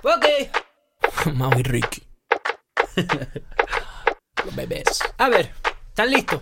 Ok. Mau y Ricky. Los bebés. A ver, ¿están listos?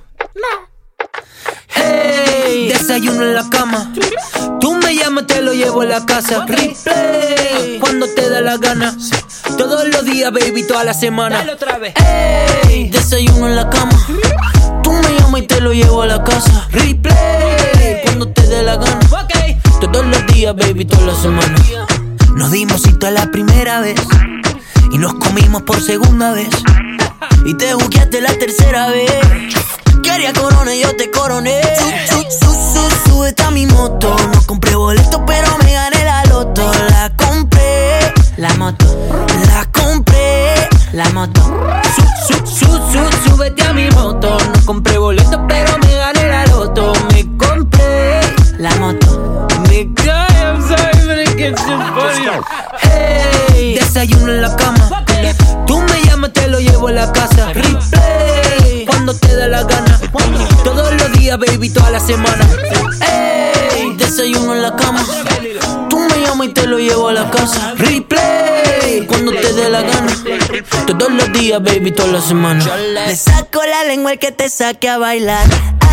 Hey, desayuno en la cama. Tú me llamas, te lo llevo a la casa. Replay, cuando te da la gana. Todos los días, baby, toda la semana. Dale otra vez. Hey, desayuno en la cama. Tú me llamas y te lo llevo a la casa. Replay, cuando te dé la gana. Ok. Todos los días, baby, toda la semana. Nos dimos cita la primera vez y nos comimos por segunda vez. Y te buqueaste la tercera vez. Quería corona y yo te coroné. Súbete a mi moto. No compré boleto pero me gané la loto. La compré, la moto. La compré, la moto. Súbete a mi moto. No compré boleto pero me gané la loto. Me compré la moto. Me cae, I'm sorry, but it gets so funny. Hey, desayuno en la cama. Tú me llamas, te lo llevo a la casa. Replay, cuando te da la gana. Todos los días, baby, toda la semana. Hey, desayuno en la cama. Tú me llamas y te lo llevo a la casa. Replay, cuando te dé la gana. Todos los días, baby, toda la semana. Le saco la lengua al que te saque a bailar.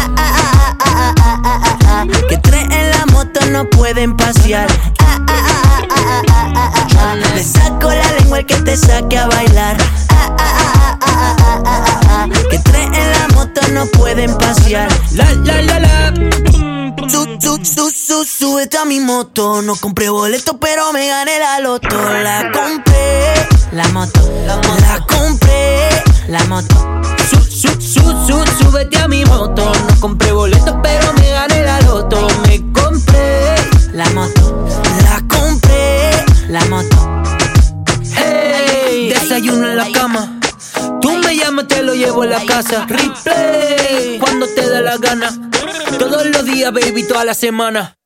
Que tres en la moto no pueden pasear. Le saco la lengua al que te saque a bailar. Que tres en la moto no pueden pasear. Súbete a mi moto. No compré boleto pero me gané la loto. La compré, la moto. La compré, la moto. Súbete a mi moto. No compré boleto pero me gané la loto. Me compré la moto. La compré, la moto. Hey, desayuno en la cama. Tú me llamas, te lo llevo a la casa. Replay, cuando te da la gana. Todos los días, baby, toda la semana.